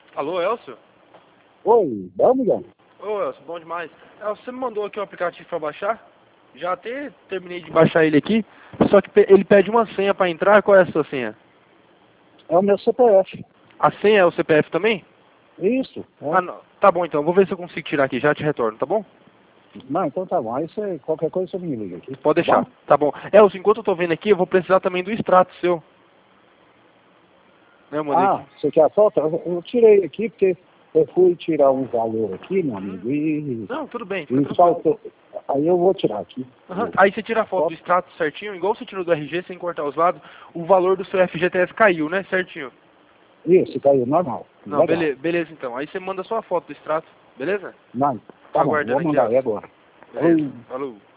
Alô, Elcio? Oi, bom, Miguel? Ô, Elcio, bom demais. Elcio, você me mandou aqui um aplicativo pra baixar? Já até terminei de baixar ele aqui, só que ele pede uma senha pra entrar. Qual é a sua senha? É o meu CPF. A senha é o CPF também? Isso. É. Ah, não. Tá bom então, vou ver se eu consigo tirar aqui, já te retorno, tá bom? Não, então tá bom. Aí você, qualquer coisa você me liga aqui. Pode Tá deixar, bom? tá bom. Elcio, enquanto eu tô vendo aqui, eu vou precisar também do extrato seu. Né, eu mandei aqui. Você quer a foto? Eu tirei aqui porque eu fui tirar um valor aqui, meu amigo, Não, tudo bem, fica e tranquilo. faltou. Aí eu vou tirar aqui. Aí você tira a foto do extrato certinho, igual você tirou do RG, sem cortar os lados, o valor do seu FGTS caiu, né? Certinho. Isso, caiu normal. Não, Legal. beleza então. Aí você manda só a foto do extrato, beleza? Não, Tô tá bom, aguardando vou aqui, mandar aí Elcio. agora. Beleza, falou.